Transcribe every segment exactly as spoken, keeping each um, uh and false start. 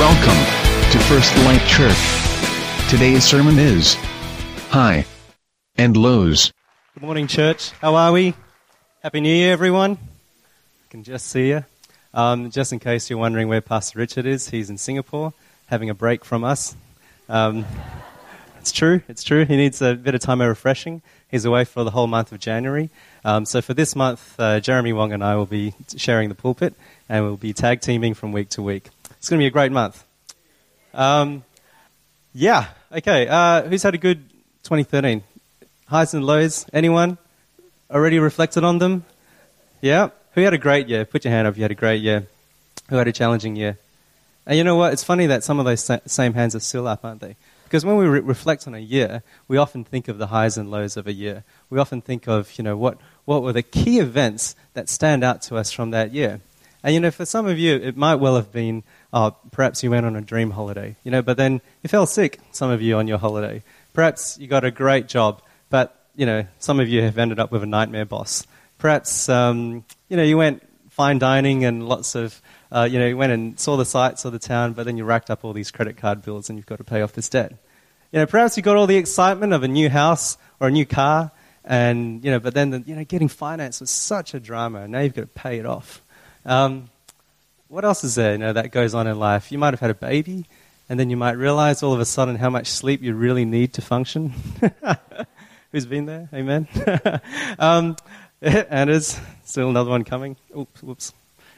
Welcome to First Light Church. Today's sermon is High and Lows. Good morning, church. How are we? Happy New Year, everyone. I can just see you. Um, just in case you're wondering where Pastor Richard is, he's in Singapore having a break from us. Um, it's true, it's true. He needs a bit of time of refreshing. He's away for the whole month of January. Um, so for this month, uh, Jeremy Wong and I will be sharing the pulpit, and we'll be tag teaming from week to week. It's going to be a great month. Um, yeah, okay. Uh, who's had a good twenty thirteen? Highs and lows? Anyone? Already reflected on them? Yeah? Who had a great year? Put your hand up if you had a great year. Who had a challenging year? And you know what? It's funny that some of those sa- same hands are still up, aren't they? Because when we re- reflect on a year, we often think of the highs and lows of a year. We often think of, you know, what, what were the key events that stand out to us from that year. And, you know, for some of you, it might well have been, uh, perhaps you went on a dream holiday, you know, but then you fell sick, some of you, on your holiday. Perhaps you got a great job, but, you know, some of you have ended up with a nightmare boss. Perhaps, um, you know, you went fine dining and lots of, uh, you know, you went and saw the sights of the town, but then you racked up all these credit card bills and you've got to pay off this debt. You know, perhaps you got all the excitement of a new house or a new car, and, you know, but then, the, you know, getting finance was such a drama, and now you've got to pay it off. Um, what else is there, you know, that goes on in life? You might have had a baby, and then you might realize all of a sudden how much sleep you really need to function. Who's been there? Amen. um, and there's still another one coming. Oops, whoops.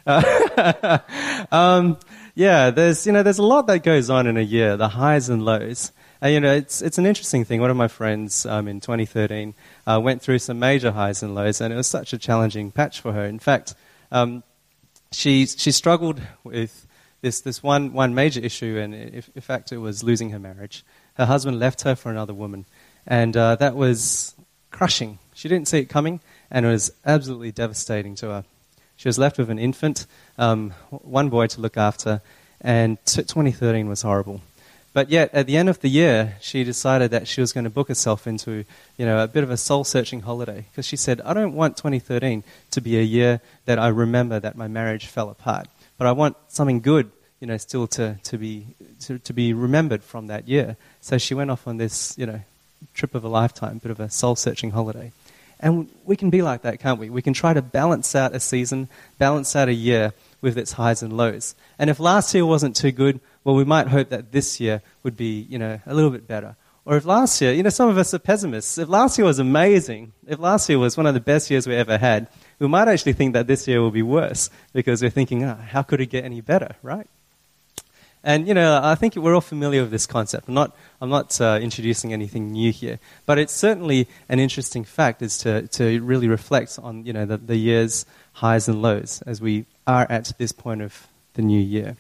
Uh, um, yeah, there's, you know, there's a lot that goes on in a year, the highs and lows. And, you know, it's it's an interesting thing. One of my friends um, in twenty thirteen uh, went through some major highs and lows, and it was such a challenging patch for her. In fact, um, she she struggled with this this one one major issue, and if, in fact, it was losing her marriage. Her husband left her for another woman, and uh, that was crushing. She didn't see it coming, and it was absolutely devastating to her. She was left with an infant, um, one boy to look after, and t- twenty thirteen was horrible. But yet, at the end of the year, she decided that she was going to book herself into, you know, a bit of a soul-searching holiday. Because she said, I don't want twenty thirteen to be a year that I remember that my marriage fell apart. But I want something good, you know, still to, to be to, to be remembered from that year. So she went off on this, you know, trip of a lifetime, bit of a soul-searching holiday. And we can be like that, can't we? We can try to balance out a season, balance out a year with its highs and lows. And if last year wasn't too good, well, we might hope that this year would be, you know, a little bit better. Or if last year, you know, some of us are pessimists. If last year was amazing, if last year was one of the best years we ever had, we might actually think that this year will be worse because we're thinking, oh, how could it get any better, right? And, you know, I think we're all familiar with this concept. I'm not, I'm not uh, introducing anything new here, but it's certainly an interesting fact is to, to really reflect on, you know, the, the year's highs and lows as we are at this point of the new year.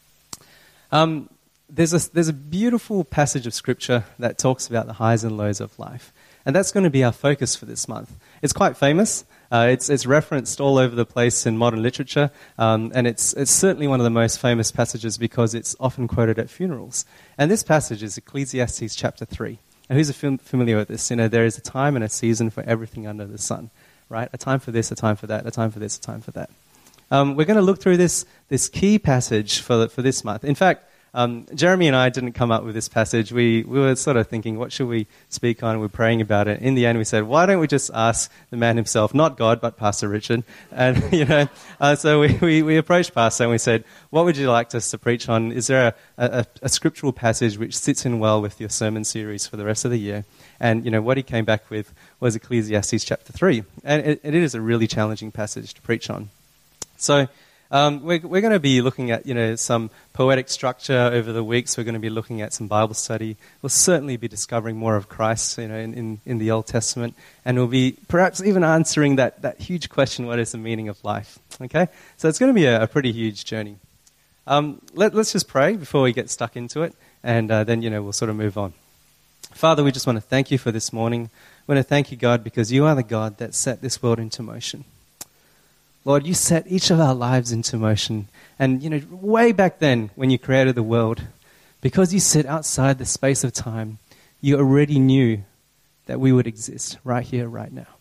Um, there's a, there's a beautiful passage of Scripture that talks about the highs and lows of life, and that's going to be our focus for this month. It's quite famous. Uh, it's, it's referenced all over the place in modern literature, um, and it's, it's certainly one of the most famous passages because it's often quoted at funerals. And this passage is Ecclesiastes chapter three. And who's fam- familiar with this? You know, there is a time and a season for everything under the sun, right? A time for this, a time for that, a time for this, a time for that. Um, we're going to look through this this key passage for the, for this month. In fact, Um, Jeremy and I didn't come up with this passage. We we were sort of thinking, what should we speak on? We were praying about it. In the end, we said, why don't we just ask the man himself, not God, but Pastor Richard? And, you know, uh, so we, we, we approached Pastor and we said, what would you like us to preach on? Is there a, a, a scriptural passage which sits in well with your sermon series for the rest of the year? And, you know, what he came back with was Ecclesiastes chapter three. And it, it is a really challenging passage to preach on. So, Um, we're, we're going to be looking at, you know, some poetic structure over the weeks. We're going to be looking at some Bible study. We'll certainly be discovering more of Christ, you know, in, in, in the Old Testament. And we'll be perhaps even answering that, that huge question, what is the meaning of life? Okay? So it's going to be a, a pretty huge journey. Um, let, let's just pray before we get stuck into it. And uh, then, you know, we'll sort of move on. Father, we just want to thank you for this morning. We want to thank you, God, because you are the God that set this world into motion. Lord, you set each of our lives into motion. And, you know, way back then when you created the world, because you sit outside the space of time, you already knew that we would exist right here, right now.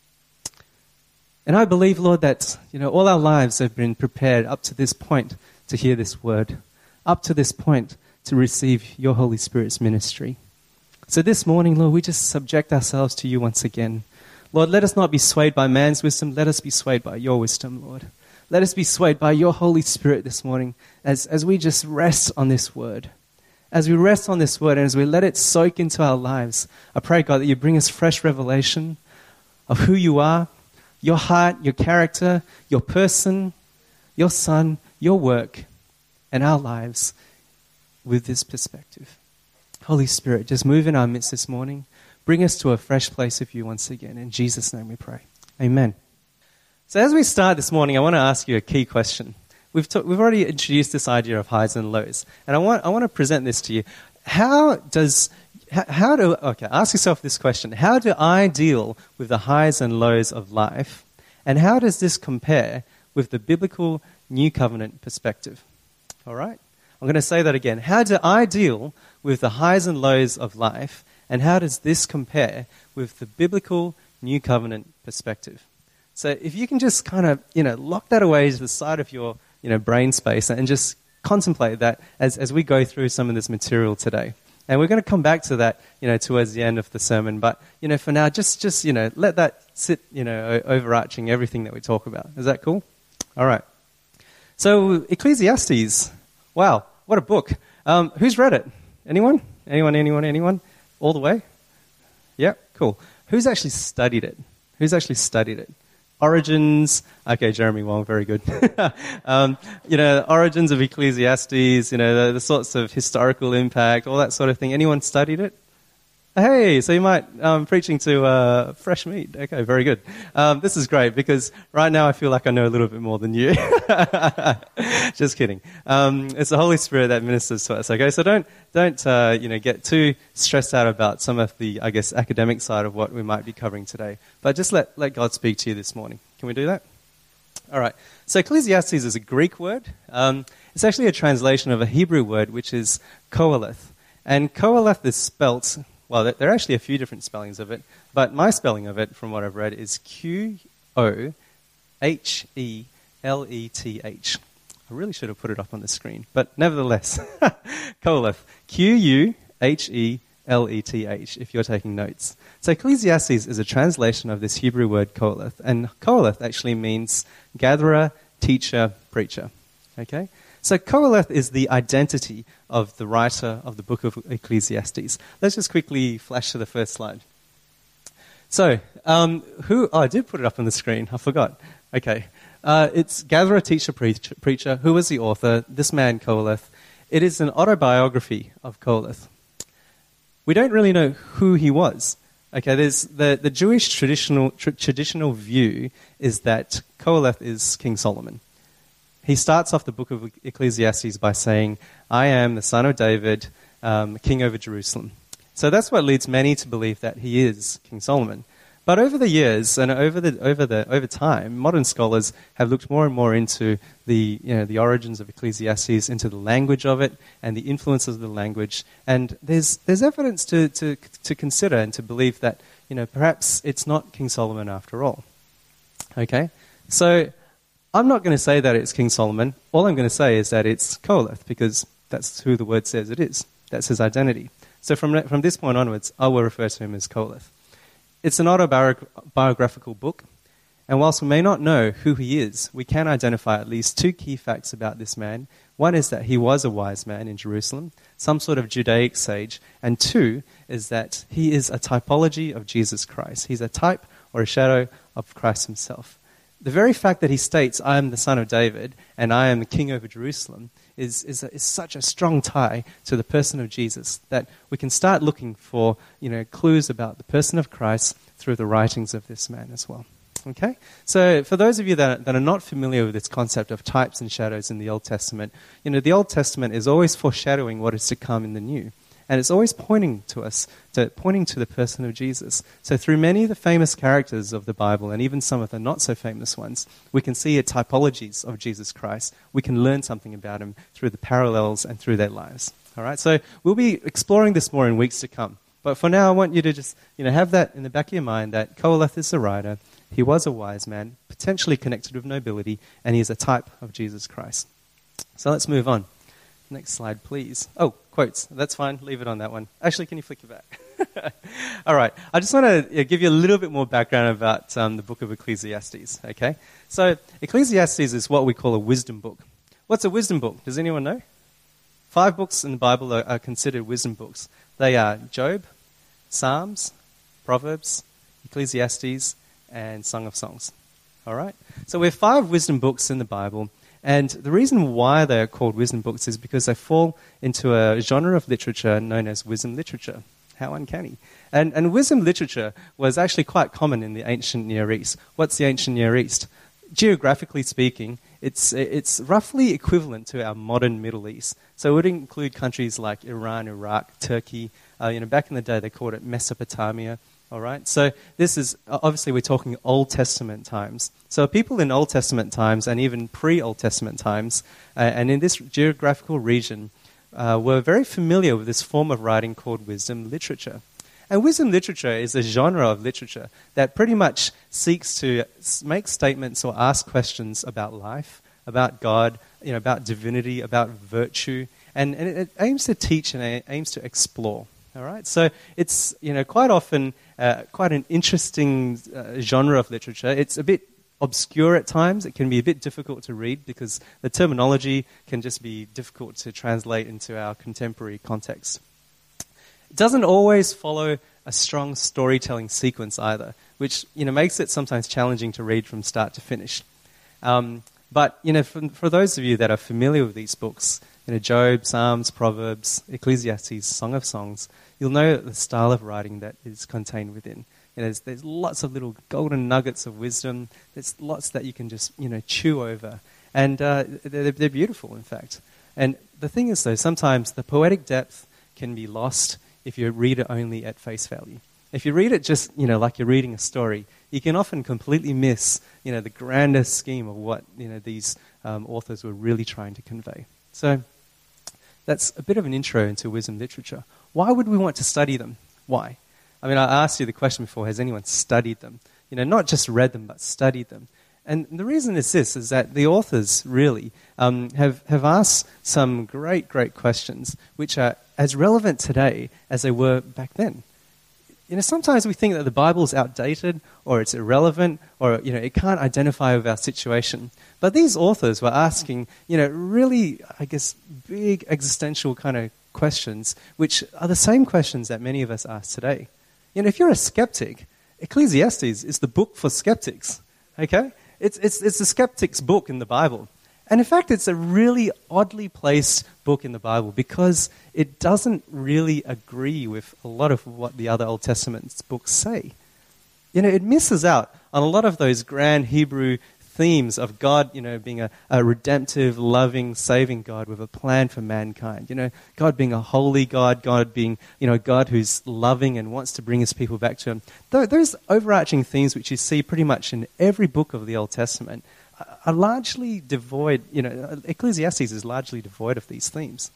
And I believe, Lord, that, you know, all our lives have been prepared up to this point to hear this word. up to this point to receive your Holy Spirit's ministry. So this morning, Lord, we just subject ourselves to you once again. Lord, let us not be swayed by man's wisdom. Let us be swayed by your wisdom, Lord. Let us be swayed by your Holy Spirit this morning as, as we just rest on this word. As we rest on this word and as we let it soak into our lives, I pray, God, that you bring us fresh revelation of who you are, your heart, your character, your person, your son, your work, and our lives with this perspective. Holy Spirit, just move in our midst this morning. Bring us to a fresh place of you once again. In Jesus' name we pray. Amen. So as we start this morning, I want to ask you a key question. We've ta- we've already introduced this idea of highs and lows, and I want I want to present this to you. How does how, how do okay? Ask yourself this question: how do I deal with the highs and lows of life, and how does this compare with the biblical New Covenant perspective? All right, I'm going to say that again. How do I deal with the highs and lows of life, and how does this compare with the biblical New Covenant perspective? So if you can just kind of, you know, lock that away to the side of your, you know, brain space and just contemplate that as, as we go through some of this material today. And we're going to come back to that, you know, towards the end of the sermon. But, you know, for now, just, just you know, let that sit, you know, overarching everything that we talk about. Is that cool? All right. So Ecclesiastes, wow, what a book. Um, who's read it? Anyone? Anyone, anyone, anyone? All the way? Yeah, cool. Who's actually studied it? Who's actually studied it? Origins, okay, Jeremy Wong, very good. um, you know, origins of Ecclesiastes, you know, the, the sorts of historical impact, all that sort of thing. Anyone studied it? Hey, so you might, um, preaching to uh, fresh meat. Okay, very good. Um, this is great because right now I feel like I know a little bit more than you. Just kidding. Um, it's the Holy Spirit that ministers to us. Okay, so don't don't uh, you know get too stressed out about some of the, I guess, academic side of what we might be covering today. But just let let God speak to you this morning. Can we do that? All right. So Ecclesiastes is a Greek word. Um, it's actually a translation of a Hebrew word which is Qoheleth, and Qoheleth is spelt. Well, there are actually a few different spellings of it, but my spelling of it, from what I've read, is Q O H E L E T H. I really should have put it up on the screen, but nevertheless, Qoheleth, Q U H E L E T H, if you're taking notes. So Ecclesiastes is a translation of this Hebrew word Qoheleth, and Qoheleth actually means gatherer, teacher, preacher. Okay? So Qoheleth is the identity of the writer of the book of Ecclesiastes. Let's just quickly flash to the first slide. So, um, who, oh, I did put it up on the screen. I forgot. Okay. Uh, it's gatherer, teacher, preacher, preacher. Who was the author? This man, Qoheleth. It is an autobiography of Qoheleth. We don't really know who he was. Okay, there's the, the Jewish traditional tra- traditional view is that Qoheleth is King Solomon. He starts off the book of Ecclesiastes by saying, I am the son of David, um, king over Jerusalem. So that's what leads many to believe that he is King Solomon. But over the years and over the over the over time, modern scholars have looked more and more into the you know the origins of Ecclesiastes, into the language of it and the influences of the language. And there's there's evidence to to to consider and to believe that you know perhaps it's not King Solomon after all. Okay, so I'm not going to say that it's King Solomon. All I'm going to say is that it's Qoheleth, because that's who the word says it is. That's his identity. So from from this point onwards, I will refer to him as Qoheleth. It's an autobiographical book, and whilst we may not know who he is, we can identify at least two key facts about this man. One is that he was a wise man in Jerusalem, some sort of Judaic sage, and two is that he is a typology of Jesus Christ. He's a type or a shadow of Christ himself. The very fact that he states, I am the son of David and I am the king over Jerusalem, is, is, a, is such a strong tie to the person of Jesus that we can start looking for you know, clues about the person of Christ through the writings of this man as well. Okay? So for those of you that are, that are not familiar with this concept of types and shadows in the Old Testament, you know, the Old Testament is always foreshadowing what is to come in the New. And it's always pointing to us, to, pointing to the person of Jesus. So through many of the famous characters of the Bible, and even some of the not-so-famous ones, we can see typologies of Jesus Christ. We can learn something about him through the parallels and through their lives. All right, so we'll be exploring this more in weeks to come. But for now, I want you to just you know, have that in the back of your mind, that Qoheleth is a writer. He was a wise man, potentially connected with nobility, and he is a type of Jesus Christ. So let's move on. Next slide, please. Oh, quotes. That's fine. Leave it on that one. Actually, can you flick it back? All right. I just want to uh, give you a little bit more background about um, the book of Ecclesiastes, okay? So Ecclesiastes is what we call a wisdom book. What's a wisdom book? Does anyone know? Five books in the Bible are, are considered wisdom books. They are Job, Psalms, Proverbs, Ecclesiastes, and Song of Songs. All right? So we have five wisdom books in the Bible. And the reason why they are called wisdom books is because they fall into a genre of literature known as wisdom literature. How uncanny. And, and wisdom literature was actually quite common in the ancient Near East. What's the ancient Near East? Geographically speaking, it's, it's roughly equivalent to our modern Middle East. So it would include countries like Iran, Iraq, Turkey. Uh, you know, back in the day, they called it Mesopotamia. All right, so this is, obviously we're talking Old Testament times. So people in Old Testament times and even pre-Old Testament times, uh, and in this geographical region, uh, were very familiar with this form of writing called wisdom literature. And wisdom literature is a genre of literature that pretty much seeks to make statements or ask questions about life, about God, you know, about divinity, about virtue, and, and it aims to teach and it aims to explore. All right, so it's, you know, quite often uh, quite an interesting uh, genre of literature. It's a bit obscure at times. It can be a bit difficult to read because the terminology can just be difficult to translate into our contemporary context. It doesn't always follow a strong storytelling sequence either, which, you know, makes it sometimes challenging to read from start to finish. Um, but, you know, for, for those of you that are familiar with these books, you know, Job, Psalms, Proverbs, Ecclesiastes, Song of Songs, you'll know the style of writing that is contained within. You know, there's, there's lots of little golden nuggets of wisdom. There's lots that you can just, you know, chew over. And uh, they're, they're beautiful, in fact. And the thing is, though, sometimes the poetic depth can be lost if you read it only at face value. If you read it just, you know, like you're reading a story, you can often completely miss, you know, the grander scheme of what, you know, these um, authors were really trying to convey. So that's a bit of an intro into wisdom literature. Why would we want to study them? Why? I mean, I asked you the question before, has anyone studied them? You know, not just read them, but studied them. And the reason is this, is that the authors really um, have, have asked some great, great questions which are as relevant today as they were back then. You know, sometimes we think that the Bible is outdated or it's irrelevant or, you know, it can't identify with our situation. But these authors were asking, you know, really, I guess, big existential kind of questions, which are the same questions that many of us ask today. You know, if you're a skeptic, Ecclesiastes is the book for skeptics, okay? It's, it's, it's the skeptic's book in the Bible. And in fact, it's a really oddly placed book in the Bible because it doesn't really agree with a lot of what the other Old Testament books say. You know, it misses out on a lot of those grand Hebrew themes of God, you know, being a, a redemptive, loving, saving God with a plan for mankind. You know, God being a holy God, God being, you know, God who's loving and wants to bring his people back to him. Th- those overarching themes which you see pretty much in every book of the Old Testament are largely devoid, you know, Ecclesiastes is largely devoid of these themes.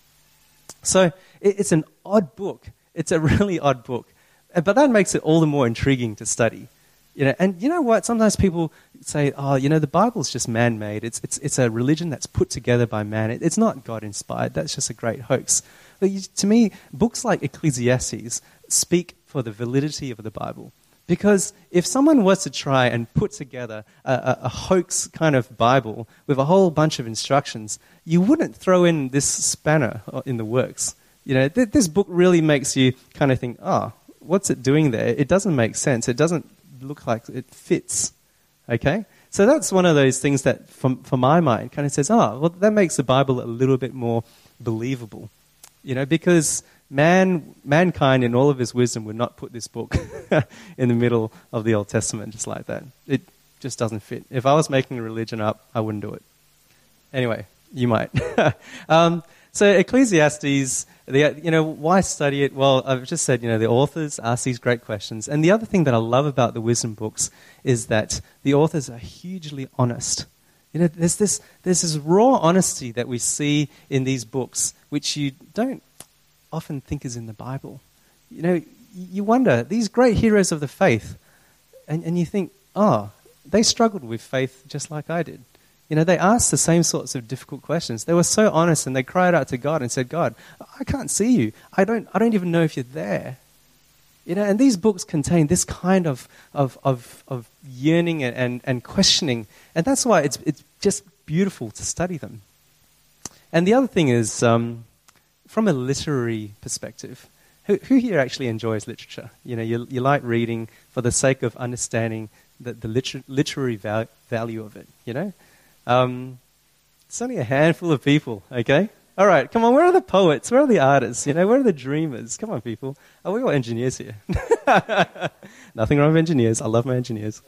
So it's an odd book. It's a really odd book. But that makes it all the more intriguing to study. You know, and you know what? Sometimes people say, oh, you know, the Bible's just man-made. It's, it's, it's a religion that's put together by man. It, it's not God-inspired. That's just a great hoax. But you, to me, books like Ecclesiastes speak for the validity of the Bible. Because if someone was to try and put together a, a, a hoax kind of Bible with a whole bunch of instructions, you wouldn't throw in this spanner in the works. You know, th- this book really makes you kind of think, oh, what's it doing there? It doesn't make sense. It doesn't look like it fits. Okay? So that's one of those things that, from, for my mind, kind of says, oh, well, that makes the Bible a little bit more believable. You know, because Man, mankind in all of his wisdom would not put this book in the middle of the Old Testament just like that. It just doesn't fit. If I was making a religion up, I wouldn't do it. Anyway, you might. um, so Ecclesiastes, the, you know, why study it? Well, I've just said, you know, the authors ask these great questions. And the other thing that I love about the wisdom books is that the authors are hugely honest. You know, there's this, there's this raw honesty that we see in these books, which you don't often think is in the Bible. You know, you wonder, these great heroes of the faith, and, and you think, oh, they struggled with faith just like I did. You know, they asked the same sorts of difficult questions. They were so honest, and they cried out to God and said, God, I can't see you. I don't, I don't even know if you're there. You know, and these books contain this kind of, of, of, of yearning and, and, and questioning. And that's why it's, it's just beautiful to study them. And the other thing is, um, from a literary perspective, who, who here actually enjoys literature? You know, you, you like reading for the sake of understanding the, the liter- literary val- value of it, you know? Um, it's only a handful of people, okay? All right, come on, where are the poets? Where are the artists? You know, where are the dreamers? Come on, people. Oh, we got engineers here. Nothing wrong with engineers. I love my engineers.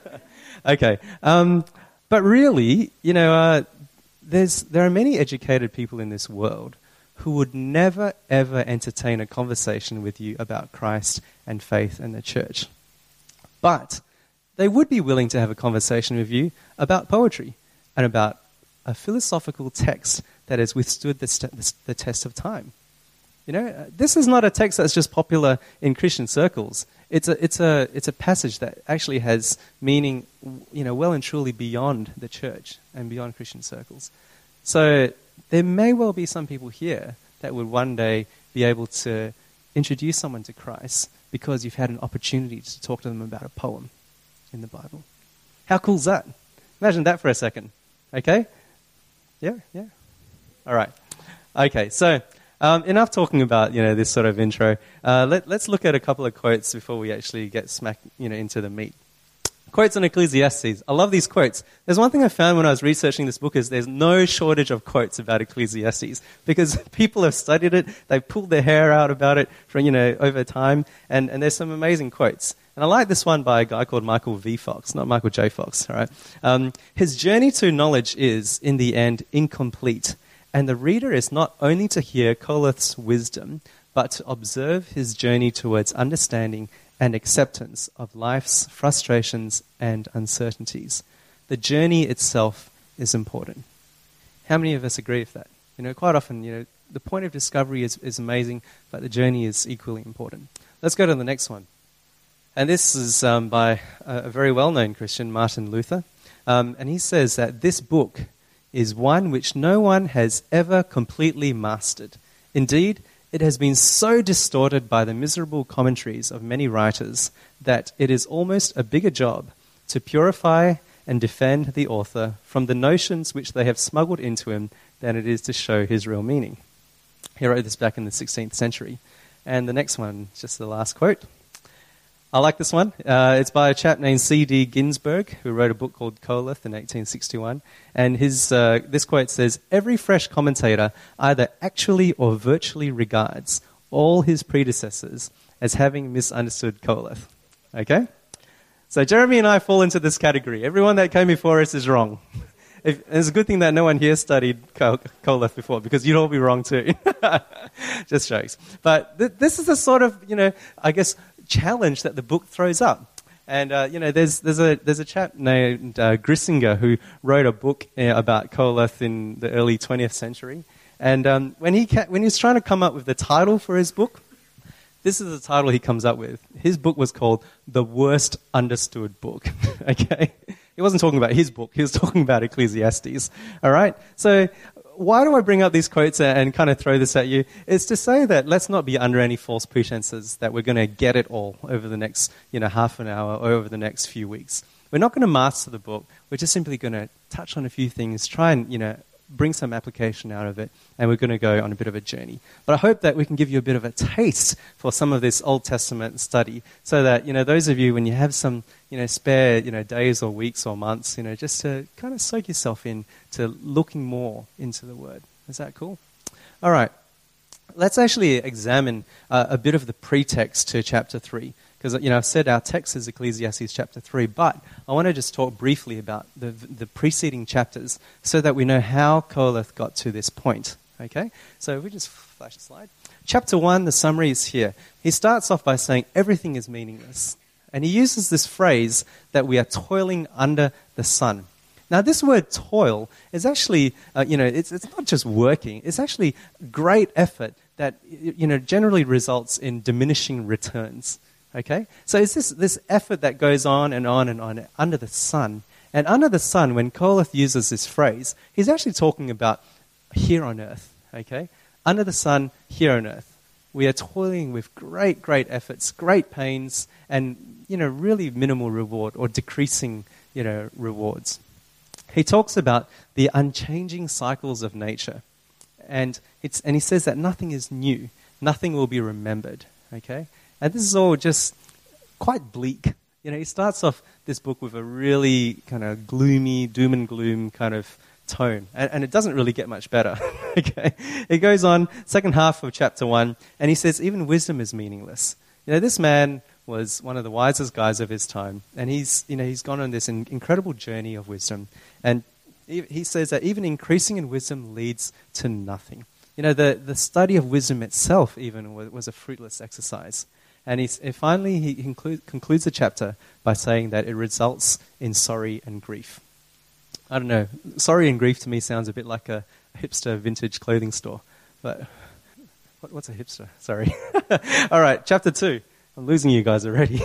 Okay, um, but really, you know, uh, there's there are many educated people in this world who would never, ever entertain a conversation with you about Christ and faith and the church. But they would be willing to have a conversation with you about poetry and about a philosophical text that has withstood the, st- the, the test of time. You know, uh, this is not a text that's just popular in Christian circles. It's a, it's a, it's a passage that actually has meaning, you know, well and truly beyond the church and beyond Christian circles. So there may well be some people here that would one day be able to introduce someone to Christ because you've had an opportunity to talk to them about a poem in the Bible. How cool is that? Imagine that for a second. Okay? Yeah, yeah. All right. Okay, so um, enough talking about, you know, this sort of intro. Uh, let, let's look at a couple of quotes before we actually get smack, you know, into the meat. Quotes on Ecclesiastes. I love these quotes. There's one thing I found when I was researching this book is there's no shortage of quotes about Ecclesiastes because people have studied it, they've pulled their hair out about it for, you know, over time, and, and there's some amazing quotes. And I like this one by a guy called Michael V. Fox, not Michael J. Fox, all right? Um, his journey to knowledge is, in the end, incomplete, and the reader is not only to hear Koheleth's wisdom, but to observe his journey towards understanding and acceptance of life's frustrations and uncertainties. The journey itself is important. How many of us agree with that? You know, quite often, you know, the point of discovery is, is amazing, but the journey is equally important. Let's go to the next one. And this is um, by a, a very well-known Christian, Martin Luther. Um, and he says that this book is one which no one has ever completely mastered. Indeed, it has been so distorted by the miserable commentaries of many writers that it is almost a bigger job to purify and defend the author from the notions which they have smuggled into him than it is to show his real meaning. He wrote this back in the sixteenth century. And the next one, just the last quote. I like this one. Uh, it's by a chap named C D Ginsburg, who wrote a book called Koheleth in eighteen sixty-one. And his uh, this quote says, "Every fresh commentator either actually or virtually regards all his predecessors as having misunderstood Koheleth." Okay? So Jeremy and I fall into this category. Everyone that came before us is wrong. If, it's a good thing that no one here studied Koheleth before, because you'd all be wrong too. Just jokes. But th- this is the sort of, you know, I guess, challenge that the book throws up. And, uh, you know, there's there's a there's a chap named uh, Grissinger who wrote a book uh, about Koheleth in the early twentieth century. And um, when he ca- when he was trying to come up with the title for his book, this is the title he comes up with. His book was called The Worst Understood Book. Okay? He wasn't talking about his book. He was talking about Ecclesiastes. All right? So why do I bring up these quotes and kind of throw this at you? It's to say that let's not be under any false pretenses that we're going to get it all over the next, you know, half an hour or over the next few weeks. We're not going to master the book. We're just simply going to touch on a few things, try and, you know, bring some application out of it, and we're going to go on a bit of a journey. But I hope that we can give you a bit of a taste for some of this Old Testament study so that, you know, those of you, when you have some, you know, spare, you know, days or weeks or months, you know, just to kind of soak yourself in to looking more into the Word. Is that cool? All right. Let's actually examine uh, a bit of the pretext to chapter three. Because, you know, I've said our text is Ecclesiastes chapter three, but I want to just talk briefly about the the preceding chapters so that we know how Koheleth got to this point. Okay? So if we just flash the slide. Chapter one, the summary is here. He starts off by saying everything is meaningless. And he uses this phrase that we are toiling under the sun. Now, this word toil is actually, uh, you know, it's it's not just working. It's actually great effort that, you know, generally results in diminishing returns. Okay? So it's this, this effort that goes on and on and on under the sun, And under the sun, when Koheleth uses this phrase, he's actually talking about here on earth, okay? Under the sun, here on earth. We are toiling with great, great efforts, great pains, and, you know, really minimal reward or decreasing, you know, rewards. He talks about the unchanging cycles of nature. And it's and he says that nothing is new. Nothing will be remembered, okay? And this is all just quite bleak. You know, he starts off this book with a really kind of gloomy, doom and gloom kind of tone. And, and it doesn't really get much better, okay? It goes on, second half of chapter one, and he says, even wisdom is meaningless. You know, this man was one of the wisest guys of his time, and he's, you know, he's gone on this in, incredible journey of wisdom. And he, he says that even increasing in wisdom leads to nothing. You know, the, the study of wisdom itself even was, was a fruitless exercise. And he's, and finally he conclude, concludes the chapter by saying that it results in sorry and grief. I don't know, sorry and grief to me sounds a bit like a hipster vintage clothing store. But what, what's a hipster? Sorry. All right, chapter two. I'm losing you guys already.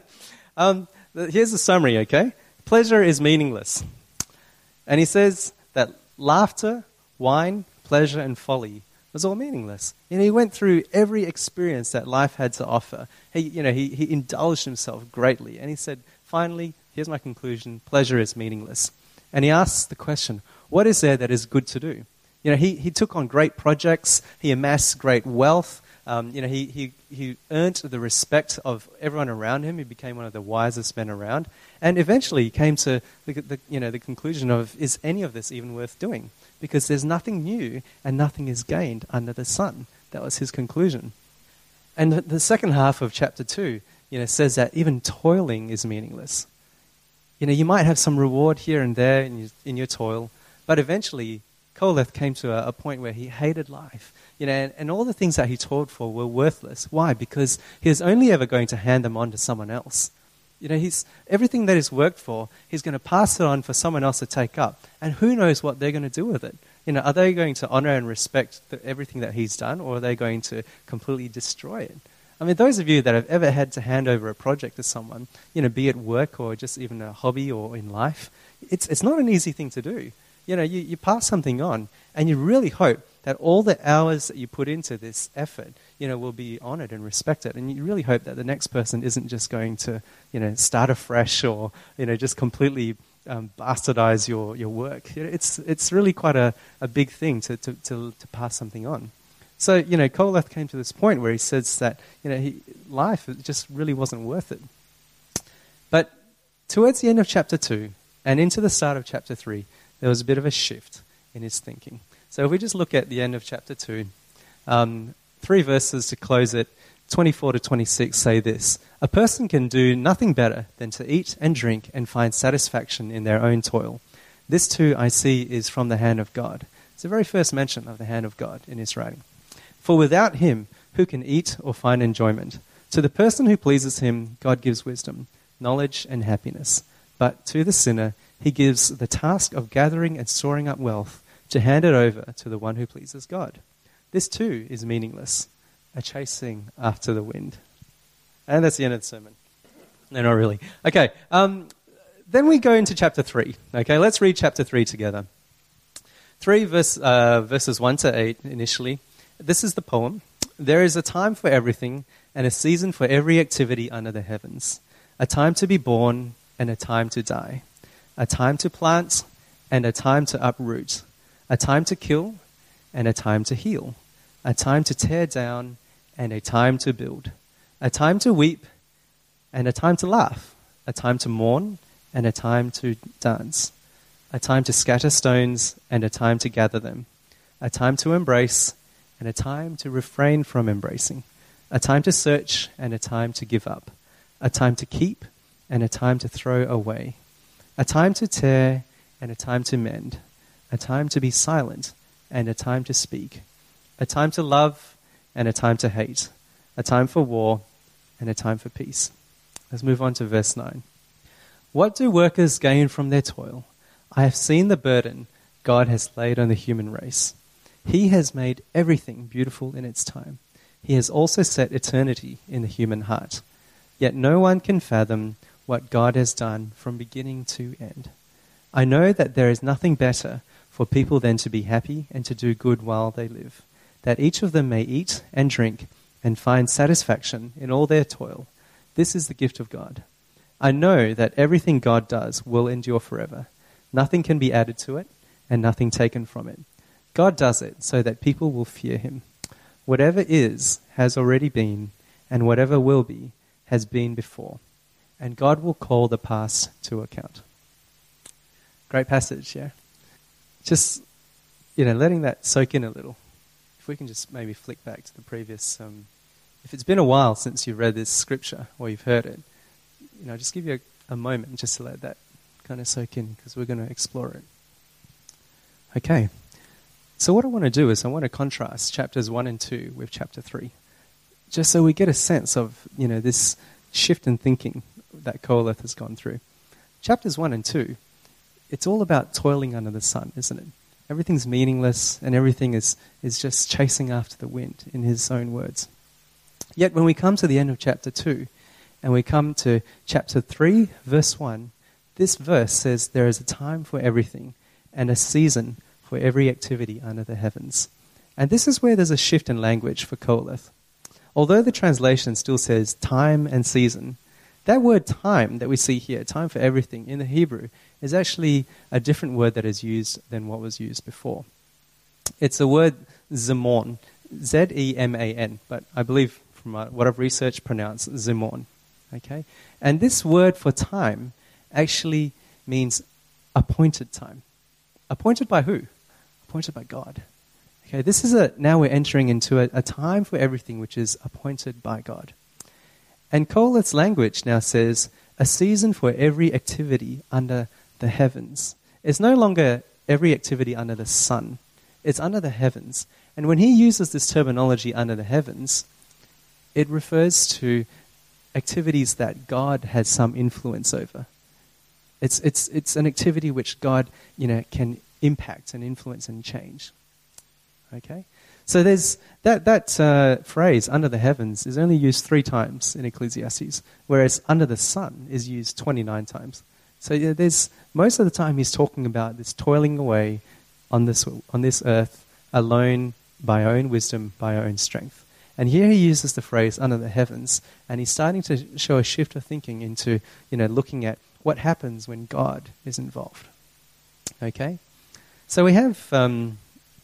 um, here's the summary, okay? Pleasure is meaningless. And he says that laughter, wine, pleasure, and folly was all meaningless. You know, he went through every experience that life had to offer. He, you know, he, he indulged himself greatly. And he said, finally, here's my conclusion, pleasure is meaningless. And he asks the question, what is there that is good to do? You know, he, he took on great projects. He amassed great wealth. Um, you know, he, he, he earned the respect of everyone around him. He became one of the wisest men around. And eventually he came to the, the, you know, the conclusion of, is any of this even worth doing? Because there's nothing new and nothing is gained under the sun. That was his conclusion. And the, the second half of chapter two, you know, says that even toiling is meaningless. You know, you might have some reward here and there in your, in your toil, but eventually Koheleth came to a, a point where he hated life. You know, and, and all the things that he toiled for were worthless. Why? Because he was only ever going to hand them on to someone else. You know, he's everything that he's worked for, he's going to pass it on for someone else to take up. And who knows what they're going to do with it? You know, are they going to honor and respect the, everything that he's done, or are they going to completely destroy it? I mean, those of you that have ever had to hand over a project to someone, you know, be it work or just even a hobby or in life, it's it's not an easy thing to do. You know, you, you pass something on, and you really hope that all the hours that you put into this effort, you know, will be honored and respected. And you really hope that the next person isn't just going to, you know, start afresh or, you know, just completely um, bastardize your, your work. You know, it's it's really quite a, a big thing to, to, to, to pass something on. So, you know, Koheleth came to this point where he says that, you know, he, life just really wasn't worth it. But towards the end of chapter two and into the start of chapter three, there was a bit of a shift in his thinking. So if we just look at the end of chapter two, um, three verses to close it, twenty-four to twenty-six say this: a person can do nothing better than to eat and drink and find satisfaction in their own toil. This too I see is from the hand of God. It's the very first mention of the hand of God in his writing. For without him, who can eat or find enjoyment? To the person who pleases him, God gives wisdom, knowledge, and happiness. But to the sinner, he gives the task of gathering and storing up wealth to hand it over to the one who pleases God. This too is meaningless, a chasing after the wind. And that's the end of the sermon. No, not really. Okay, um, then we go into chapter three. Okay, let's read chapter three together. Three verse, uh, verses one to eight initially. This is the poem. There is a time for everything and a season for every activity under the heavens. A time to be born and a time to die. A time to plant and a time to uproot. A time to kill and a time to heal. A time to tear down and a time to build. A time to weep and a time to laugh. A time to mourn and a time to dance. A time to scatter stones and a time to gather them. A time to embrace and a time to refrain from embracing. A time to search and a time to give up. A time to keep and a time to throw away. A time to tear and a time to mend. A time to be silent and a time to speak. A time to love and a time to hate. A time for war and a time for peace. Let's move on to verse nine. What do workers gain from their toil? I have seen the burden God has laid on the human race. He has made everything beautiful in its time. He has also set eternity in the human heart. Yet no one can fathom what God has done from beginning to end. I know that there is nothing better for people than to be happy and to do good while they live, that each of them may eat and drink and find satisfaction in all their toil. This is the gift of God. I know that everything God does will endure forever. Nothing can be added to it and nothing taken from it. God does it so that people will fear him. Whatever is has already been, and whatever will be has been before. And God will call the past to account. Great passage, yeah? Just, you know, letting that soak in a little. If we can just maybe flick back to the previous, um, if it's been a while since you've read this scripture or you've heard it, you know, just give you a, a moment just to let that kind of soak in, because we're going to explore it. Okay. So what I want to do is I want to contrast chapters one and two with chapter three, just so we get a sense of, you know, this shift in thinking that Qoheleth has gone through. Chapters one and two, it's all about toiling under the sun, isn't it? Everything's meaningless and everything is, is just chasing after the wind, in his own words. Yet when we come to the end of chapter two and we come to chapter three, verse one, this verse says there is a time for everything and a season for every activity under the heavens. And this is where there's a shift in language for Qoheleth. Although the translation still says time and season, that word time that we see here, time for everything, in the Hebrew, is actually a different word that is used than what was used before. It's a word zemon, Z E M A N, but I believe from what I've researched, pronounced zemon. Okay? And this word for time actually means appointed time. Appointed by who? Appointed by God. Okay, this is a, now we're entering into a, a time for everything which is appointed by God. And Qoheleth's language now says, a season for every activity under the heavens. It's no longer every activity under the sun. It's under the heavens. And when he uses this terminology, under the heavens, it refers to activities that God has some influence over. It's it's it's an activity which God, you know, can impact and influence and change. Okay? So there's that that uh, phrase, under the heavens, is only used three times in Ecclesiastes, whereas under the sun is used twenty-nine times. So yeah, there's most of the time he's talking about this toiling away on this on this earth alone by our own wisdom, by our own strength. And here he uses the phrase under the heavens, and he's starting to show a shift of thinking into, you know, looking at what happens when God is involved. Okay? So we have um,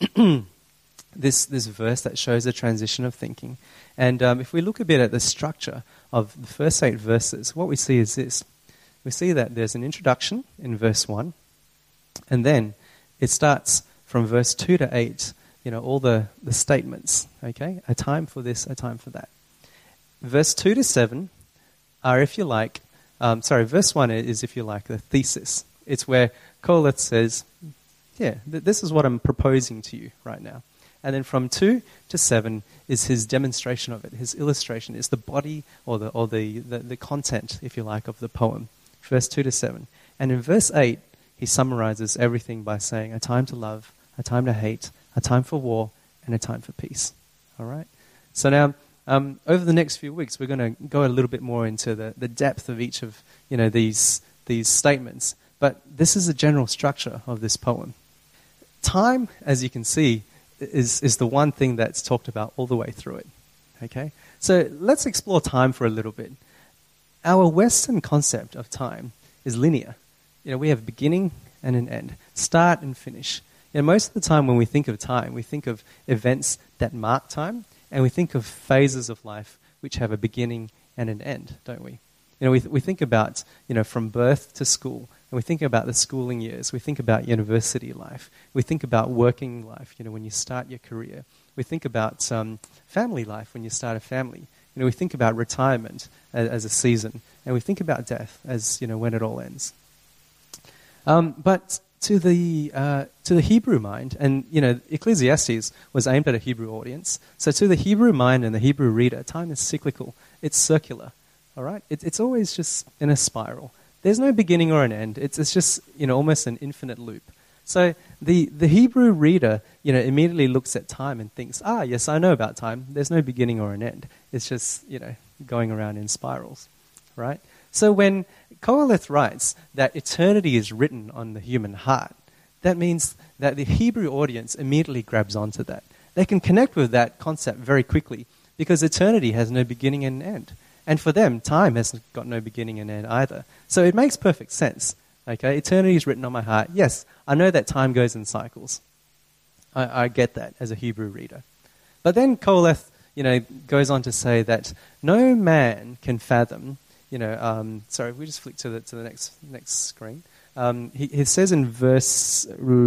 this this verse that shows a transition of thinking. And um, if we look a bit at the structure of the first eight verses, what we see is this. We see that there's an introduction in verse one, and then it starts from verse two to eight, you know, all the, the statements, okay? A time for this, a time for that. Verse two to seven are, if you like, um, sorry, verse one is, if you like, the thesis. It's where Qoheleth says, yeah, th- this is what I'm proposing to you right now. And then from two to seven is his demonstration of it, his illustration. It's the body or the or the, the, the content, if you like, of the poem. Verse two to seven. And in verse eight, he summarizes everything by saying a time to love, a time to hate, a time for war, and a time for peace. All right? So now, um, over the next few weeks, we're going to go a little bit more into the, the depth of each of, you know, these these statements. But this is the general structure of this poem. Time, as you can see, is is the one thing that's talked about all the way through it. Okay? So let's explore time for a little bit. Our Western concept of time is linear. You know, we have a beginning and an end, start and finish. You know, most of the time when we think of time, we think of events that mark time, and we think of phases of life which have a beginning and an end, don't we? You know, we th- we think about, you know, from birth to school, and we think about the schooling years. We think about university life. We think about working life, you know, when you start your career. We think about um, family life when you start a family. You know, we think about retirement as, as a season, and we think about death as, you know, when it all ends. Um, but to the uh, to the Hebrew mind, and, you know, Ecclesiastes was aimed at a Hebrew audience, so to the Hebrew mind and the Hebrew reader, time is cyclical. It's circular, all right? It, it's always just in a spiral. There's no beginning or an end. It's it's just, you know, almost an infinite loop. So the, the Hebrew reader, you know, immediately looks at time and thinks, ah, yes, I know about time. There's no beginning or an end. It's just, you know, going around in spirals, right? So when Qoheleth writes that eternity is written on the human heart, that means that the Hebrew audience immediately grabs onto that. They can connect with that concept very quickly because eternity has no beginning and end. And for them, time has got no beginning and end either. So it makes perfect sense. Okay, eternity is written on my heart. Yes, I know that time goes in cycles. I, I get that as a Hebrew reader. But then Qoheleth, you know, goes on to say that no man can fathom, you know, um, sorry, we just flick to the to the next next screen. Um, he, he says in verse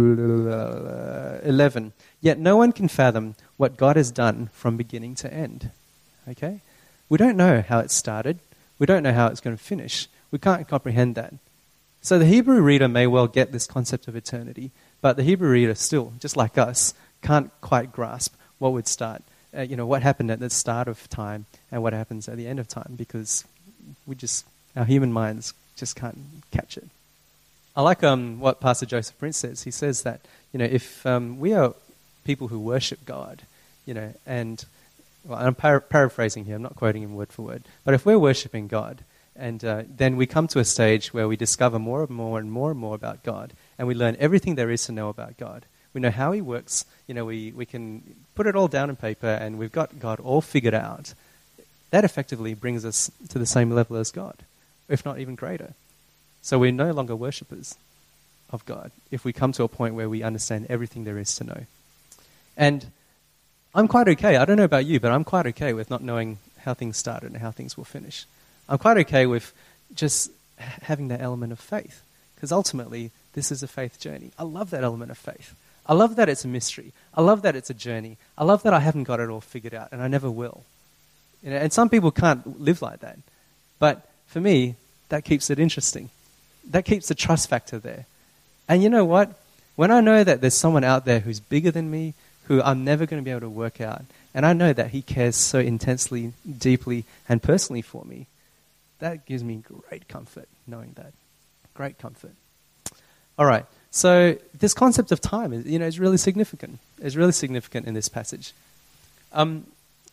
eleven, yet no one can fathom what God has done from beginning to end. Okay? We don't know how it started. We don't know how it's going to finish. We can't comprehend that. So the Hebrew reader may well get this concept of eternity, but the Hebrew reader still, just like us, can't quite grasp what would start, uh, you know, what happened at the start of time and what happens at the end of time, because we just, our human minds just can't catch it. I like um, what Pastor Joseph Prince says. He says that, you know, if um, we are people who worship God, you know, and, well, I'm par- paraphrasing here, I'm not quoting him word for word, but if we're worshiping God, and uh, then we come to a stage where we discover more and more and more and more about God, and we learn everything there is to know about God. We know how he works, you know, we, we can put it all down on paper, and we've got God all figured out. That effectively brings us to the same level as God, if not even greater. So we're no longer worshippers of God if we come to a point where we understand everything there is to know. And I'm quite okay. I don't know about you, but I'm quite okay with not knowing how things started and how things will finish. I'm quite okay with just having that element of faith, because ultimately this is a faith journey. I love that element of faith. I love that it's a mystery. I love that it's a journey. I love that I haven't got it all figured out, and I never will. You know, and some people can't live like that. But for me, that keeps it interesting. That keeps the trust factor there. And you know what? When I know that there's someone out there who's bigger than me, who I'm never going to be able to work out, and I know that he cares so intensely, deeply, and personally for me, that gives me great comfort, knowing that. Great comfort. All right. So this concept of time is, you know, is really significant. It's really significant in this passage. Um,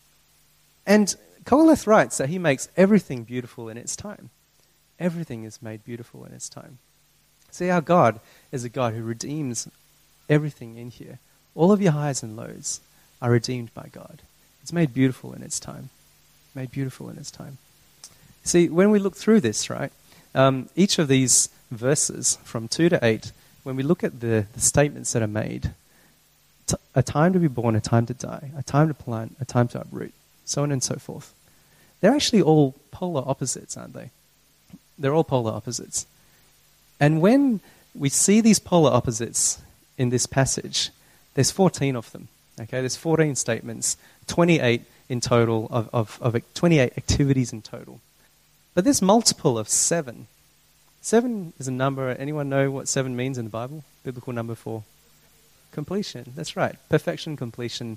and Qoheleth writes that he makes everything beautiful in its time. Everything is made beautiful in its time. See, our God is a God who redeems everything in here. All of your highs and lows are redeemed by God. It's made beautiful in its time. Made beautiful in its time. See, when we look through this, right, um, each of these verses from two to eight, when we look at the, the statements that are made, t- a time to be born, a time to die, a time to plant, a time to uproot, so on and so forth. They're actually all polar opposites, aren't they? They're all polar opposites. And when we see these polar opposites in this passage, there's fourteen of them. Okay, there's fourteen statements, twenty-eight in total, of, of, of twenty-eight activities in total. But this multiple of seven, seven is a number, anyone know what seven means in the Bible? Biblical number for completion. That's right, perfection, completion.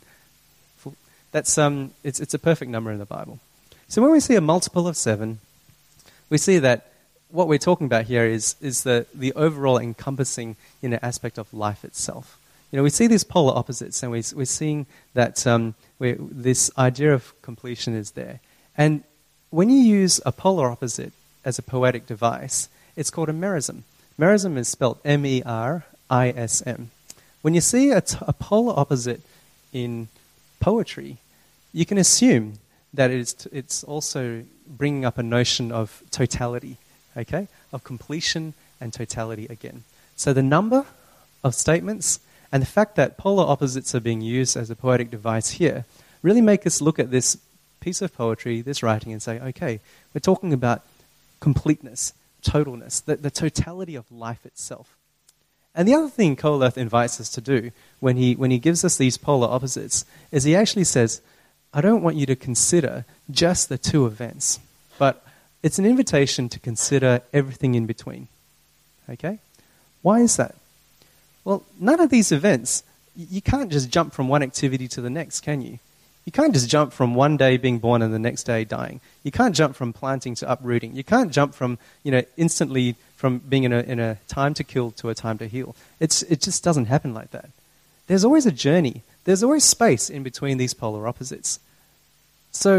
That's um, it's it's a perfect number in the Bible. So when we see a multiple of seven, we see that what we're talking about here is is the, the overall encompassing, you know, aspect of life itself. You know, we see these polar opposites, and we, we're seeing that um, we're, this idea of completion is there. And when you use a polar opposite as a poetic device, it's called a merism. Merism is spelled M E R I S M. When you see a, t- a polar opposite in poetry, you can assume that it's, t- it's also bringing up a notion of totality, okay, of completion and totality again. So the number of statements and the fact that polar opposites are being used as a poetic device here really make us look at this piece of poetry, this writing, and say, okay, we're talking about completeness, totalness, the, the totality of life itself. And the other thing Qoheleth invites us to do when he when he gives us these polar opposites is he actually says, I don't want you to consider just the two events, but it's an invitation to consider everything in between. Okay? Why is that? Well, none of these events, you can't just jump from one activity to the next, can you? You can't just jump from one day being born and the next day dying. You can't jump from planting to uprooting. You can't jump from, you know, instantly from being in a, in a time to kill to a time to heal. It's, it just doesn't happen like that. There's always a journey. There's always space in between these polar opposites. So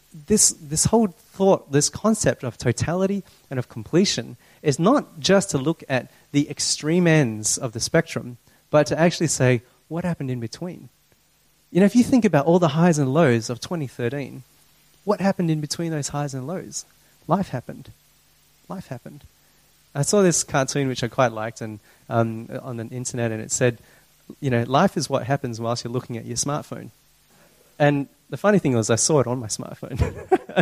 this this whole thought, this concept of totality and of completion is not just to look at the extreme ends of the spectrum, but to actually say, what happened in between? You know, if you think about all the highs and lows of twenty thirteen, what happened in between those highs and lows? Life happened. Life happened. I saw this cartoon which I quite liked and um, on the internet, and it said, you know, life is what happens whilst you're looking at your smartphone. And the funny thing was I saw it on my smartphone.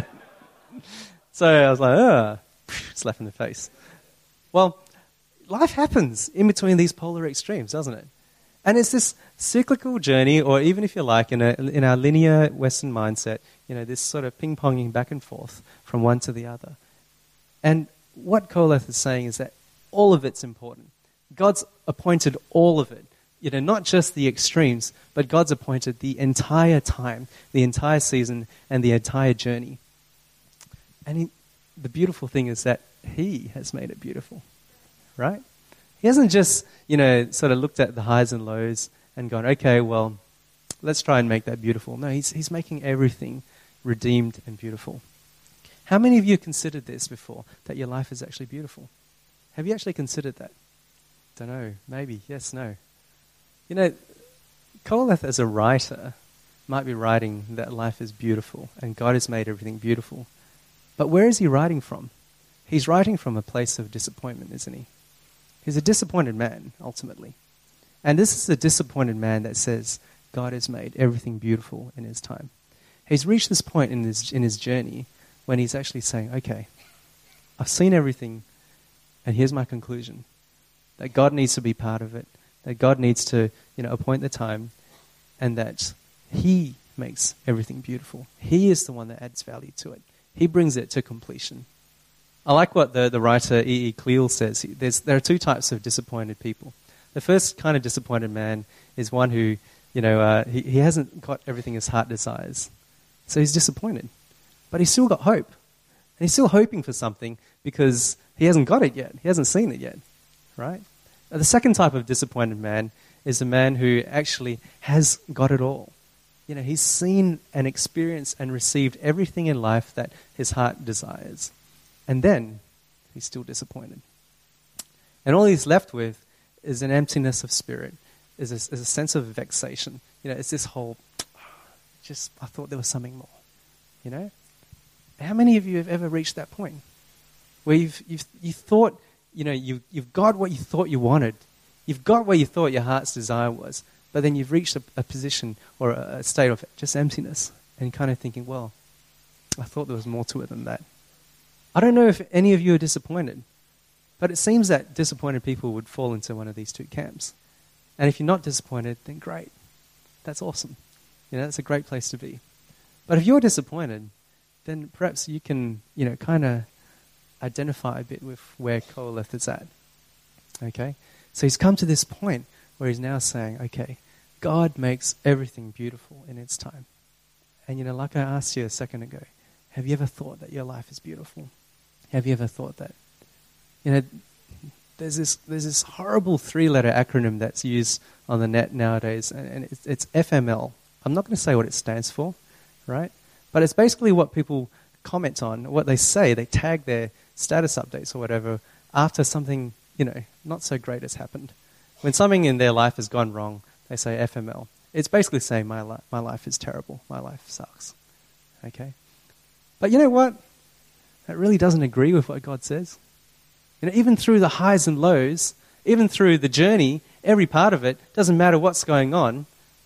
So I was like, oh, slap in the face. Well, life happens in between these polar extremes, doesn't it? And it's this cyclical journey, or even if you like, in, a, in our linear Western mindset, you know, this sort of ping-ponging back and forth from one to the other. And what Qoheleth is saying is that all of it's important. God's appointed all of it. You know, not just the extremes, but God's appointed the entire time, the entire season, and the entire journey. And he, the beautiful thing is that He has made it beautiful, right? He hasn't just, you know, sort of looked at the highs and lows and gone, okay, well, let's try and make that beautiful. No, He's He's making everything redeemed and beautiful. How many of you considered this before, that your life is actually beautiful? Have you actually considered that? Don't know, maybe, yes, no. You know, Qoheleth as a writer might be writing that life is beautiful and God has made everything beautiful. But where is he writing from? He's writing from a place of disappointment, isn't he? He's a disappointed man, ultimately. And this is a disappointed man that says God has made everything beautiful in his time. He's reached this point in his, in his journey when he's actually saying, okay, I've seen everything, and here's my conclusion, that God needs to be part of it, that God needs to, you know, appoint the time, and that He makes everything beautiful. He is the one that adds value to it. He brings it to completion. I like what the, the writer E E. Cleal says. There's, there are two types of disappointed people. The first kind of disappointed man is one who, you know, uh, he, he hasn't got everything his heart desires. So he's disappointed. But he's still got hope. And he's still hoping for something because he hasn't got it yet. He hasn't seen it yet, right? Now, the second type of disappointed man is a man who actually has got it all. You know, he's seen and experienced and received everything in life that his heart desires. And then he's still disappointed. And all he's left with is an emptiness of spirit, is a, is a sense of vexation. You know, it's this whole, just, I thought there was something more, you know? How many of you have ever reached that point where you've, you've you thought, you know, you've, you've got what you thought you wanted. You've got what you thought your heart's desire was, but then you've reached a, a position or a, a state of just emptiness and kind of thinking, well, I thought there was more to it than that. I don't know if any of you are disappointed, but it seems that disappointed people would fall into one of these two camps. And if you're not disappointed, then great. That's awesome. You know, that's a great place to be. But if you're disappointed, then perhaps you can, you know, kind of identify a bit with where Qoheleth is at. Okay? So he's come to this point where he's now saying, okay, God makes everything beautiful in its time. And, you know, like I asked you a second ago, have you ever thought that your life is beautiful? Have you ever thought that? You know, there's this there's this horrible three-letter acronym that's used on the net nowadays, and, and it's, it's F M L. I'm not going to say what it stands for, right? But it's basically what people comment on, what they say. They tag their status updates or whatever after something, you know, not so great has happened. When something in their life has gone wrong, they say F M L. It's basically saying my, li- my life is terrible. My life sucks. Okay? But you know what? That really doesn't agree with what God says. You know, even through the highs and lows, even through the journey, every part of it, doesn't matter what's going on,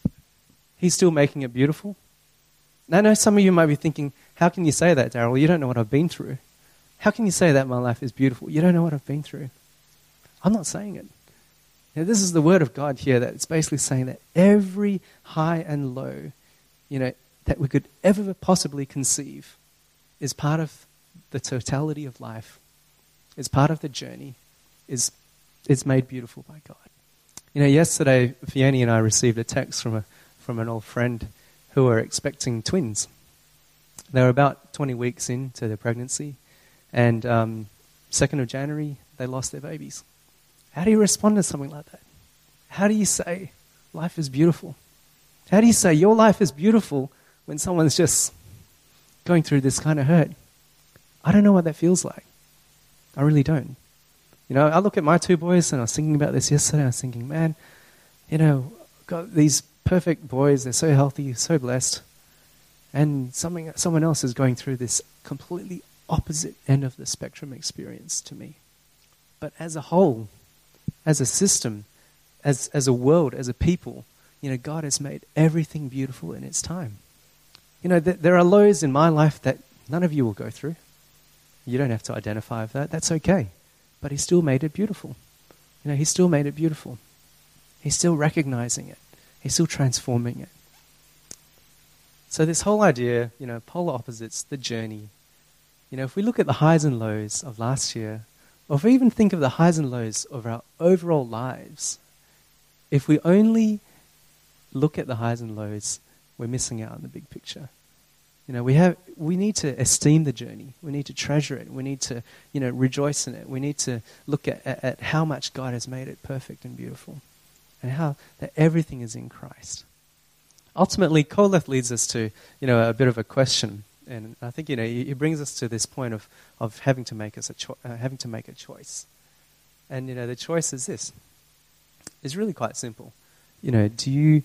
He's still making it beautiful. Now, I know some of you might be thinking, how can you say that, Daryl? You don't know what I've been through. How can you say that my life is beautiful? You don't know what I've been through. I'm not saying it. You know, this is the word of God here that's basically saying that every high and low, you know, that we could ever possibly conceive is part of the totality of life, is part of the journey, is is made beautiful by God. You know, yesterday, Fiona and I received a text from a from an old friend who were expecting twins. They were about twenty weeks into their pregnancy, and um, second of January, they lost their babies. How do you respond to something like that? How do you say life is beautiful? How do you say your life is beautiful when someone's just going through this kind of hurt. I don't know what that feels like. I really don't. You know, I look at my two boys, and I was thinking about this yesterday. I was thinking, man, you know, got these perfect boys. They're so healthy, so blessed. And something, someone else is going through this completely opposite end of the spectrum experience to me. But as a whole, as a system, as as a world, as a people, you know, God has made everything beautiful in its time. You know, th- there are lows in my life that none of you will go through. You don't have to identify with that. That's okay. But he still made it beautiful. You know, he still made it beautiful. He's still recognizing it. He's still transforming it. So this whole idea, you know, polar opposites, the journey. You know, if we look at the highs and lows of last year, or if we even think of the highs and lows of our overall lives, if we only look at the highs and lows, we're missing out on the big picture. You know, we have we need to esteem the journey. We need to treasure it. We need to, you know, rejoice in it. We need to look at, at, at how much God has made it perfect and beautiful, and how that everything is in Christ. Ultimately, Koheleth leads us to, you know, a bit of a question, and I think, you know, he brings us to this point of of having to make us a cho- uh, having to make a choice, and you know, the choice is this. It's really quite simple. You know, do you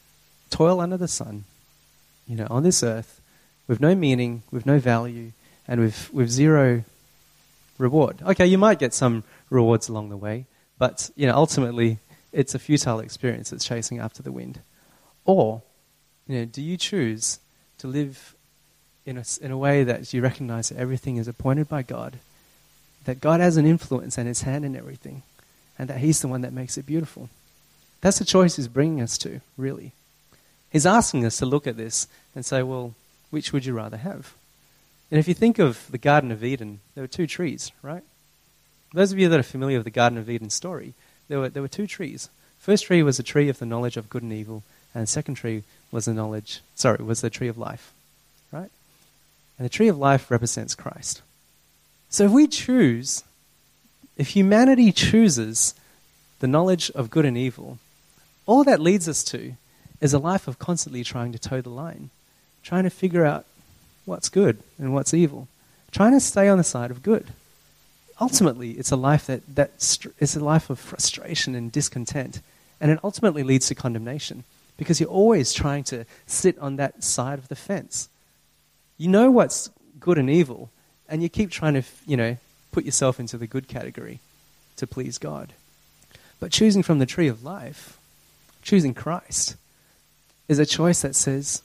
toil under the sun, you know, on this earth, with no meaning, with no value, and with, with zero reward? Okay, you might get some rewards along the way, but, you know, ultimately, it's a futile experience that's chasing after the wind. Or, you know, do you choose to live in a, in a way that you recognize that everything is appointed by God, that God has an influence and his hand in everything, and that he's the one that makes it beautiful? That's the choice he's bringing us to, really. He's asking us to look at this and say, well, which would you rather have? And if you think of the Garden of Eden, there were two trees, right? Those of you that are familiar with the Garden of Eden story, there were there were two trees. First tree was the tree of the knowledge of good and evil, and the second tree was the knowledge, sorry, was the tree of life, right? And the tree of life represents Christ. So if we choose, if humanity chooses the knowledge of good and evil, all that leads us to is a life of constantly trying to toe the line, trying to figure out what's good and what's evil, trying to stay on the side of good. Ultimately, it's a life that, that str- it's a life of frustration and discontent, and it ultimately leads to condemnation because you're always trying to sit on that side of the fence. You know what's good and evil, and you keep trying to, you know, put yourself into the good category to please God. But choosing from the tree of life, choosing Christ, is a choice that says,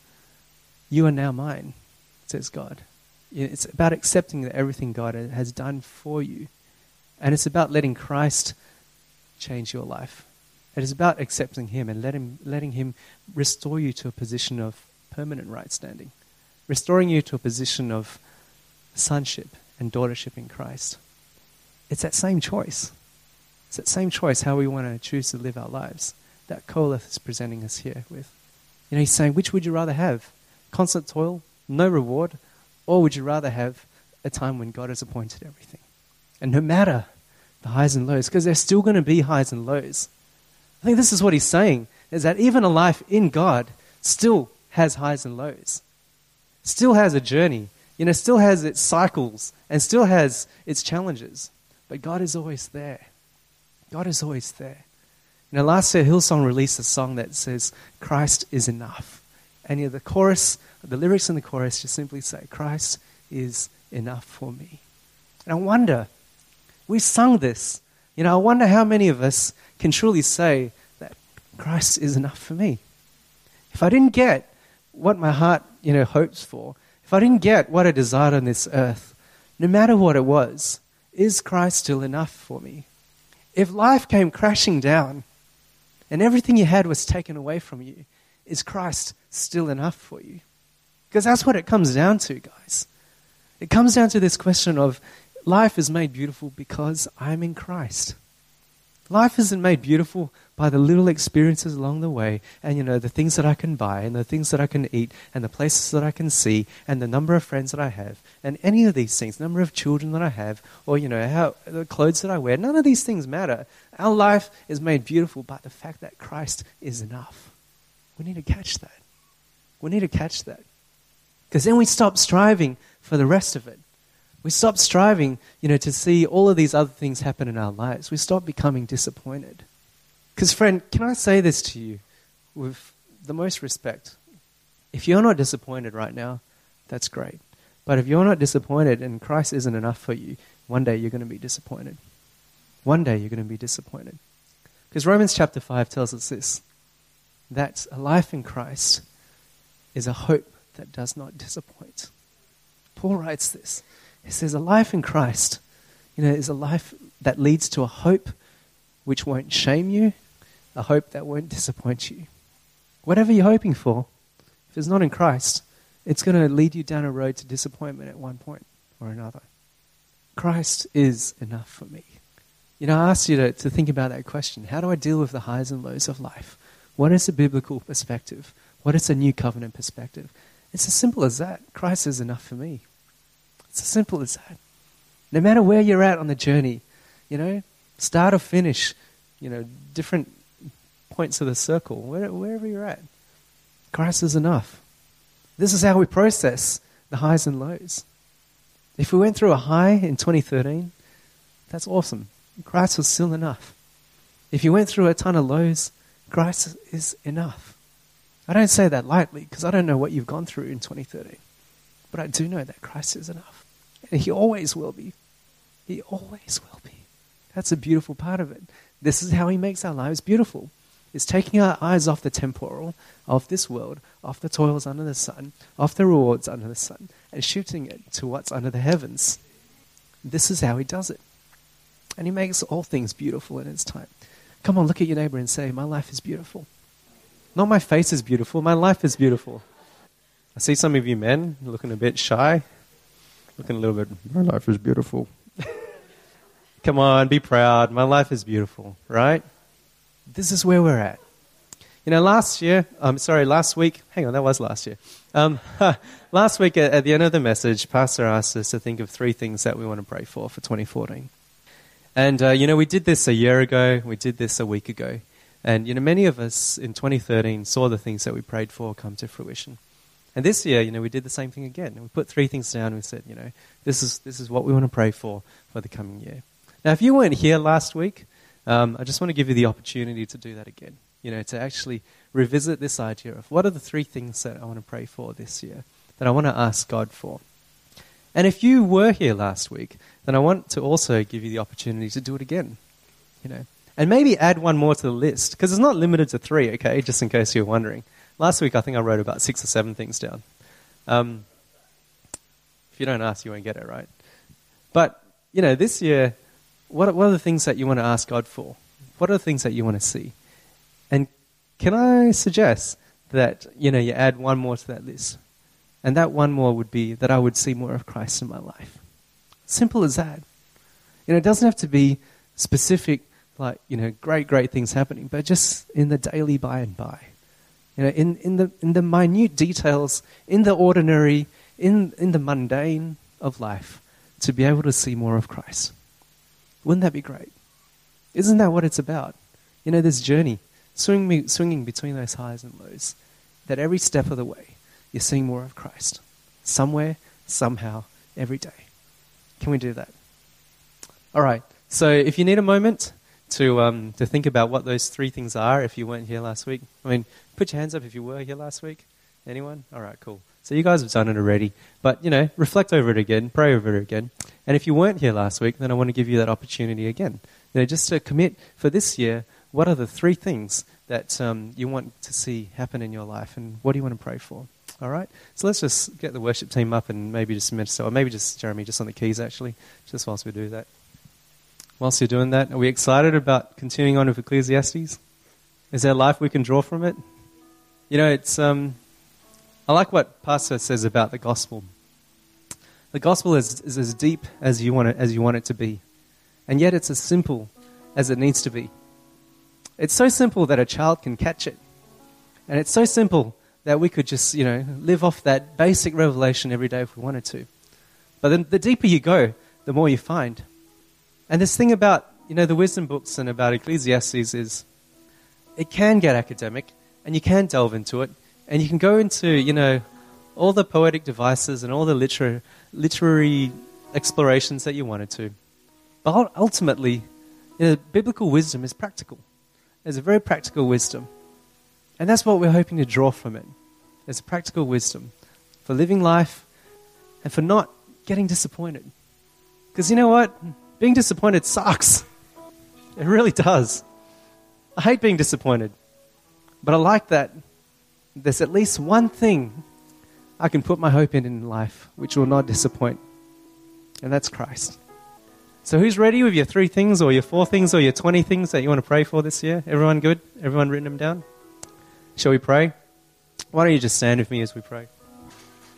you are now mine, says God. It's about accepting that everything God has done for you. And it's about letting Christ change your life. It is about accepting him and let him, letting him restore you to a position of permanent right standing, restoring you to a position of sonship and daughtership in Christ. It's that same choice. It's that same choice how we want to choose to live our lives that Koheleth is presenting us here with. You know, he's saying, which would you rather have? Constant toil, no reward, or would you rather have a time when God has appointed everything? And no matter the highs and lows, because there's still going to be highs and lows. I think this is what he's saying, is that even a life in God still has highs and lows, still has a journey, you know, still has its cycles, and still has its challenges. But God is always there. God is always there. You know, last year Hillsong released a song that says, Christ is enough. And you know, the chorus, the lyrics in the chorus just simply say, Christ is enough for me. And I wonder, we sung this, you know, I wonder how many of us can truly say that Christ is enough for me. If I didn't get what my heart, you know, hopes for, if I didn't get what I desired on this earth, no matter what it was, is Christ still enough for me? If life came crashing down and everything you had was taken away from you, is Christ still enough for you? Because that's what it comes down to, guys. It comes down to this question of life is made beautiful because I'm in Christ. Life isn't made beautiful by the little experiences along the way and, you know, the things that I can buy and the things that I can eat and the places that I can see and the number of friends that I have and any of these things, number of children that I have or, you know, how the clothes that I wear. None of these things matter. Our life is made beautiful by the fact that Christ is enough. We need to catch that. We need to catch that. Because then we stop striving for the rest of it. We stop striving, you know, to see all of these other things happen in our lives. We stop becoming disappointed. Because, friend, can I say this to you with the most respect? If you're not disappointed right now, that's great. But if you're not disappointed and Christ isn't enough for you, one day you're going to be disappointed. One day you're going to be disappointed. Because Romans chapter five tells us this, that a life in Christ is a hope that does not disappoint. Paul writes this. He says a life in Christ, you know, is a life that leads to a hope which won't shame you, a hope that won't disappoint you. Whatever you're hoping for, if it's not in Christ, it's going to lead you down a road to disappointment at one point or another. Christ is enough for me. You know, I asked you to, to think about that question. How do I deal with the highs and lows of life? What is a biblical perspective? What is a new covenant perspective? It's as simple as that. Christ is enough for me. It's as simple as that. No matter where you're at on the journey, you know, start or finish, you know, different points of the circle, where, wherever you're at, Christ is enough. This is how we process the highs and lows. If we went through a high in twenty thirteen, that's awesome. Christ was still enough. If you went through a ton of lows, Christ is enough. I don't say that lightly because I don't know what you've gone through in twenty thirteen. But I do know that Christ is enough. And he always will be. He always will be. That's a beautiful part of it. This is how he makes our lives beautiful. It's taking our eyes off the temporal, off this world, off the toils under the sun, off the rewards under the sun, and shooting it to what's under the heavens. This is how he does it. And he makes all things beautiful in its time. Come on, look at your neighbor and say, my life is beautiful. Not my face is beautiful, my life is beautiful. I see some of you men looking a bit shy, looking a little bit, my life is beautiful. Come on, be proud, my life is beautiful, right? This is where we're at. You know, last year, I'm um, sorry, last week, hang on, that was last year. Um, last week at, at the end of the message, Pastor asked us to think of three things that we want to pray for for twenty fourteen. And, uh, you know, we did this a year ago, we did this a week ago. And, you know, many of us in twenty thirteen saw the things that we prayed for come to fruition. And this year, you know, we did the same thing again. We put three things down and we said, you know, this is this is what we want to pray for for the coming year. Now, if you weren't here last week, um, I just want to give you the opportunity to do that again. You know, to actually revisit this idea of what are the three things that I want to pray for this year, that I want to ask God for. And if you were here last week, then I want to also give you the opportunity to do it again, you know. And maybe add one more to the list, because it's not limited to three, okay, just in case you're wondering. Last week, I think I wrote about six or seven things down. Um, if you don't ask, you won't get it, right? But, you know, this year, what, what are the things that you want to ask God for? What are the things that you want to see? And can I suggest that, you know, you add one more to that list? And that one more would be that I would see more of Christ in my life. Simple as that. You know, it doesn't have to be specific, like, you know, great, great things happening, but just in the daily by and by. You know, in, in the in the minute details, in the ordinary, in, in the mundane of life, to be able to see more of Christ. Wouldn't that be great? Isn't that what it's about? You know, this journey, swinging, swinging between those highs and lows, that every step of the way, you're seeing more of Christ. Somewhere, somehow, every day. Can we do that? All right. So if you need a moment to um, to think about what those three things are, if you weren't here last week. I mean, put your hands up if you were here last week. Anyone? All right, cool. So you guys have done it already. But, you know, reflect over it again, pray over it again. And if you weren't here last week, then I want to give you that opportunity again. You know, just to commit for this year, what are the three things that um, you want to see happen in your life, and what do you want to pray for? All right? So let's just get the worship team up and maybe just minister, or maybe just Jeremy just on the keys, actually, just whilst we do that. Whilst you're doing that, are we excited about continuing on with Ecclesiastes? Is there life we can draw from it? You know, it's um, I like what Pastor says about the gospel. The gospel is, is as deep as you want it, as you want it to be, and yet it's as simple as it needs to be. It's so simple that a child can catch it, and it's so simple that we could just, you know, live off that basic revelation every day if we wanted to. But then the deeper you go, the more you find. And this thing about, you know, the wisdom books and about Ecclesiastes is it can get academic, and you can delve into it, and you can go into, you know, all the poetic devices and all the liter- literary explorations that you wanted to. But ultimately, you know, biblical wisdom is practical. There's a very practical wisdom. And that's what we're hoping to draw from it. There's a practical wisdom for living life and for not getting disappointed. Because you know what? Being disappointed sucks. It really does. I hate being disappointed. But I like that there's at least one thing I can put my hope in in life which will not disappoint. And that's Christ. So who's ready with your three things or your four things or your twenty things that you want to pray for this year? Everyone good? Everyone written them down? Shall we pray? Why don't you just stand with me as we pray?